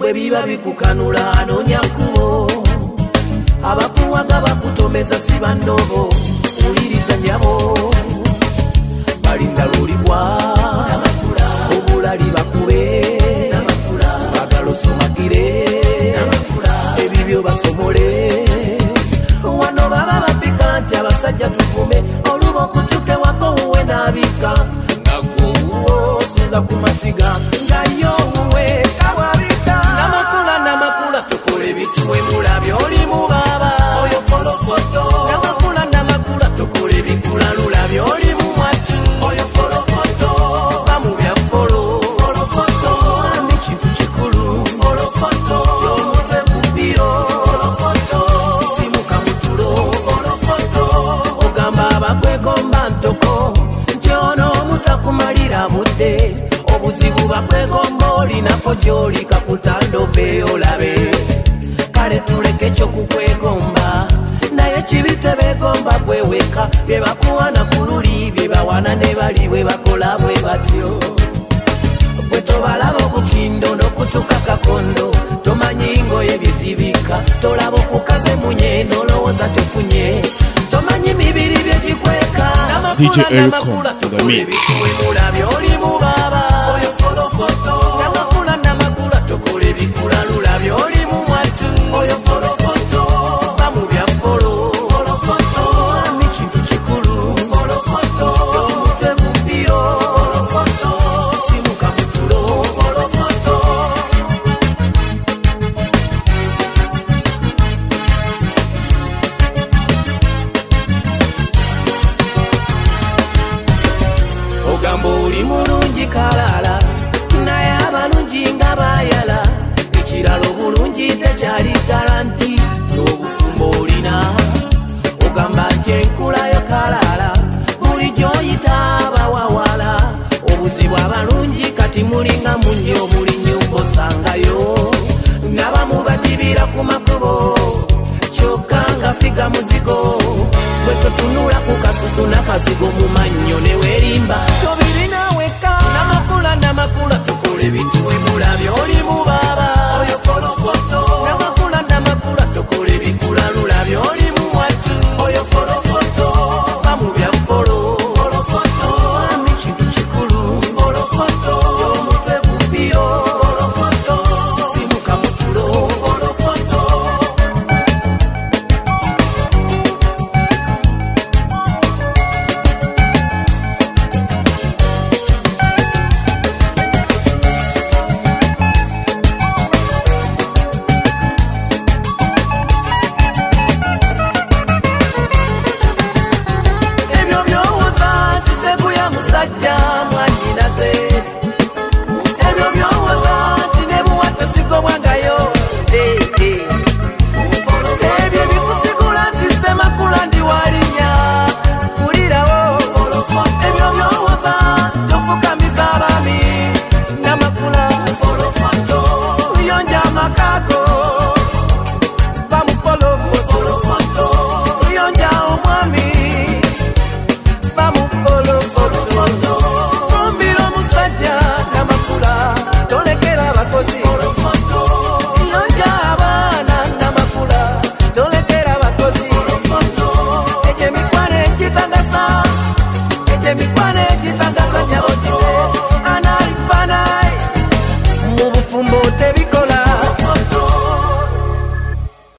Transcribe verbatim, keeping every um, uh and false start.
bwe biba bikukanula anoonya nkubo abakuwaga bakutomeza si bannobo uliriza nyabo balinda lulibwa obulali bakube bagalo somagire ebibyo basomole wano baba bapika nti abasajja tuvume oluba okutuke wako uwe nabika ngaguwo sinza kumasiga ngayo uwe kawabika namakula namakula tukole bituwe mulabyo oli mubaba oyo folofoto namakula namakula tukole bikula lulabyo oli mumwatu oyo folofoto bamubya folo folofoto ni kintu kikulu folofoto y'omutwe kumbiro folofoto sisimuka mutulo folofoto ogamba abakwegomba ntoko nti ono mutakumalira budde obuzibu bakwegomba olinako gy'oli kakutandove olabe kale tuleke ekyo kukwegomba naye kibite begomba gweweka bye bakuwana ku luli bye bawana ne bali bwe bakola bwe batyo bwe tobalaba obukindo n'okutuka kakondo tomanyi ngoye bizibika tolaba okukaze munye n'olowooza tofunye tomanyi mibiri bye gikweka namakula namakula tukule bituwe mulabyo oli mubaba oyo folofoto namakula namakula tukule bikula lulabyo oli mumwatu oyo folofoto bamubya folo folofoto ni kintu kikulu folofoto y'omutwe kumbiro folofoto sisimuka mutulo folofoto ogamba oli mulungi kalala naye abalungi nga bayala ekirala obulungi tekyali garanti tobufumbo olina ogamba nti enkulayo kalala buli gyoyita abawawala obuzibu abalungi kati mulinga munyo buli nyumba osangayo nabamu badibira ku makubo kyokka nga figa muzigo bwe totunula ku kasusu n'akazigo mu mannyo ne weerimba tobirina weka namakula namakula tukole bituwe mulabyo oli mubaba oyo